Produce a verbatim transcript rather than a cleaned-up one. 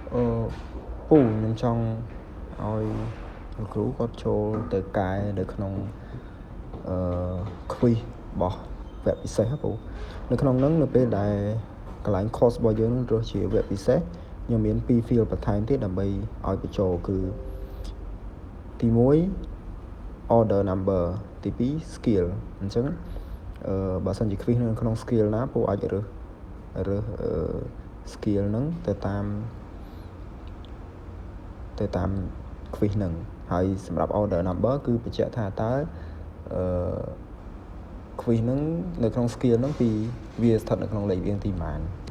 អឺពូខ្ញុំចង់ឲ្យលោកគ្រូគាត់ចូលទៅកែនៅក្នុងអឺ quiz របស់វគ្គពិសេសហ៎ពូនៅក្នុងហ្នឹងនៅពេលដែលកន្លែង course របស់យើងនឹងរើសជាវគ្គពិសេសខ្ញុំមានពីរ field បន្ថែមទៀតដើម្បីឲ្យបញ្ចូលគឺទីមួយ order number ទីពីរ skill អញ្ចឹងអឺបើសិនជា quiz នៅក្នុង skill ណាពូអាចរើសរើសអឺ skill ហ្នឹងទៅតាមទៅតាម quiz ហ្នឹងហើយសម្រាប់ order number គឺបញ្ជាក់ថាតើអឺ quiz ហ្នឹងនៅក្នុង skill ហ្នឹងពីវាស្ថិតនៅក្នុងលេខរៀងទីប៉ុន្មាន